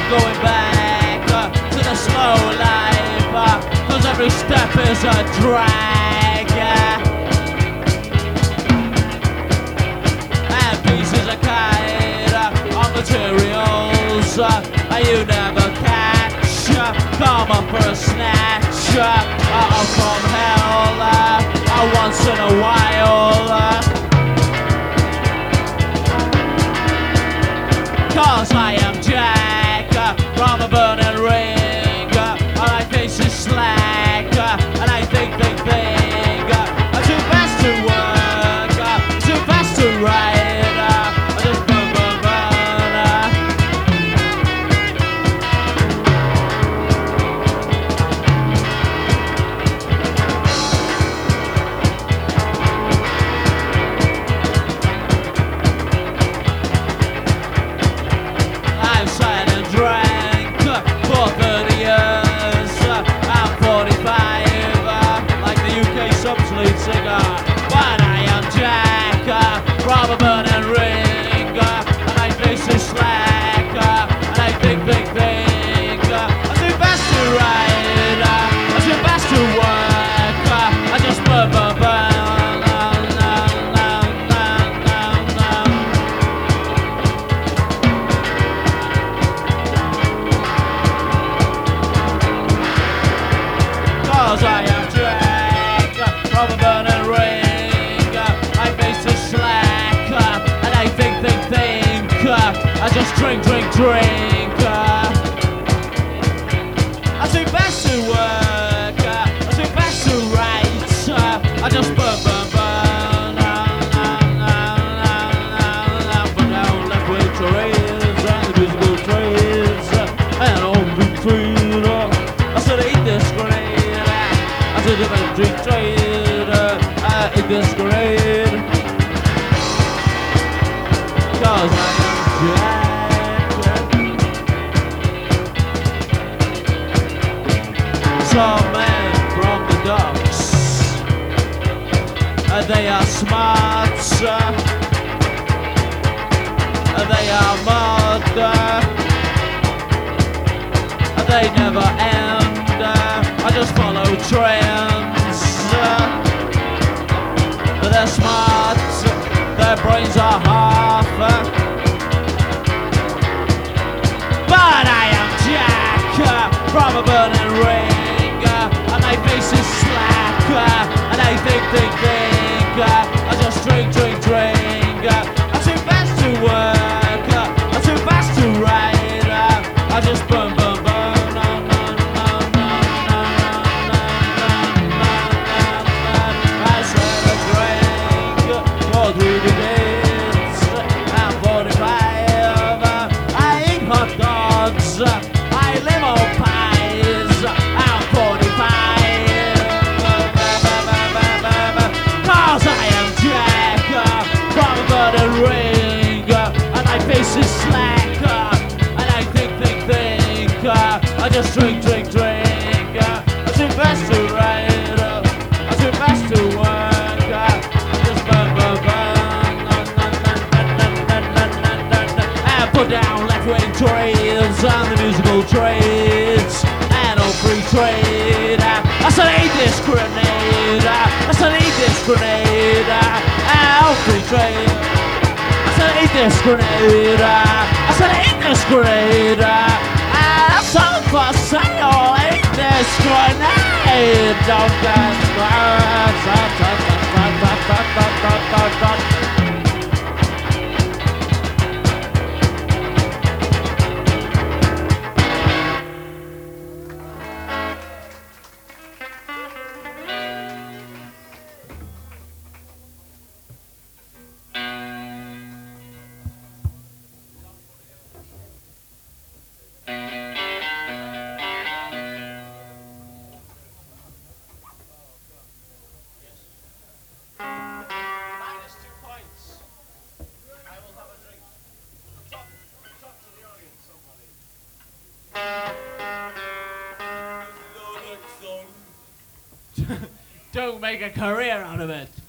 going back to the slow life, 'cause every step is a drag. And pieces of kite on materials you never catch. Come up for a snatch from hell once in a while. 'Cause I am Jack from a burning ring, and my face is slack, and I think. I'm too fast to work, too fast to ride, I just burn. 30 years, I'm 45, like the UK subs lead singer. But I am Jack from a burning ring, and my face is slack, and I think. I'm too fast to ride, I'm too fast to work, I just burn. I am Jack from a burning ring, my face is slack, and I think. I just drink. I'm too fast to work, I'm too fast to write, I just burn. Put down left wing trades and the musical trades, and all the trade. I said eat this grenade. I said if I drink trade, in this grade, 'cause I am Jack. Some men from the docks, they are smart, they are mud, they never end. I just follow trends. They're smart, their brains are half. But I am Jack from a burning ring, and my face is slack, and I think. I just drink. I'm too fast to work, I'm too fast to ride, I just burn. I'm 45, I eat hot dogs, I limo pies, I'm 45, 'cause I am Jack from a burning ring, and my face is slack, and I think. I just drink. I'm too fast to ride, I'm too fast to work, I just burn. Put down left-wing trades and the musical trades, and all free trade. I said eat this grenade, I said eat this grenade, and all free trade. I said eat this grenade, I said eat this grenade, and that's all for sale. Eat this grenade, don't get Don't make a career out of it.